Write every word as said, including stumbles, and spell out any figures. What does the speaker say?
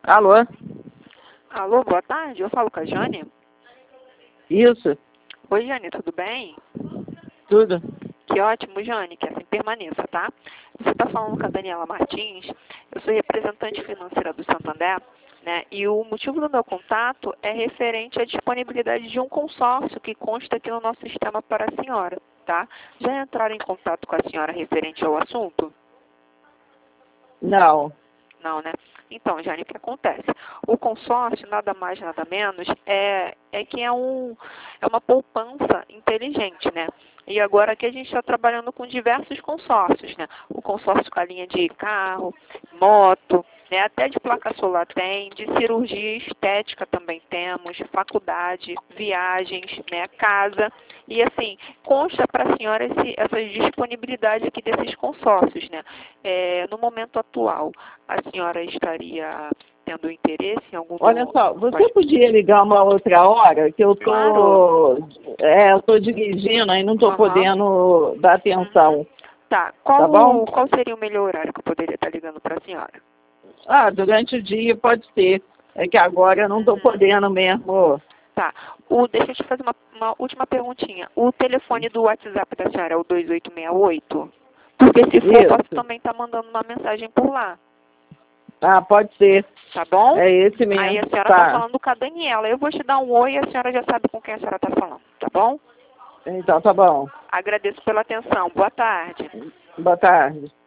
Alô? Alô, boa tarde. Eu falo com a Jane. Isso, Oi, Jane, tudo bem? tudo. Que ótimo, Jane, que assim permaneça, tá? Você está falando com a Daniela Martins. Eu sou representante financeira do Santander, né? E o motivo do meu contato é referente à disponibilidade de um consórcio que consta aqui no nosso sistema para a senhora, tá? Já entraram em contato com a senhora referente ao assunto? Não. Não, né? Então, Jane, o que acontece? O consórcio, nada mais, nada menos, é, é que é, um, é uma poupança inteligente, né? E agora aqui a gente está trabalhando com diversos consórcios, né? O consórcio com a linha de carro, moto, né? Até de placa solar tem, de cirurgia estética também temos, faculdade, viagens, né? Casa. E assim, consta para a senhora esse, essa disponibilidade aqui desses consórcios, né? É, no momento atual, a senhora estaria tendo interesse em algum... Olha só, você Pode... podia ligar uma outra hora, que eu tô, Claro. é, eu tô dirigindo e não tô Aham. podendo dar atenção, Uhum. Tá. Qual, tá bom? qual seria o melhor horário que eu poderia estar ligando para a senhora? Ah, durante o dia pode ser. É que agora eu não tô Uhum. podendo mesmo. Tá. O, deixa eu te fazer uma, uma última perguntinha. O telefone do WhatsApp da senhora é o dois oito seis oito? Porque se for, eu posso Isso. também estar mandando uma mensagem por lá. Ah, pode ser. Tá bom? É esse Aí mesmo. a senhora está Tá. falando com a Daniela. Eu vou te dar um oi e a senhora já sabe com quem a senhora está falando. Tá bom? Então tá bom. Agradeço pela atenção. Boa tarde. Boa tarde.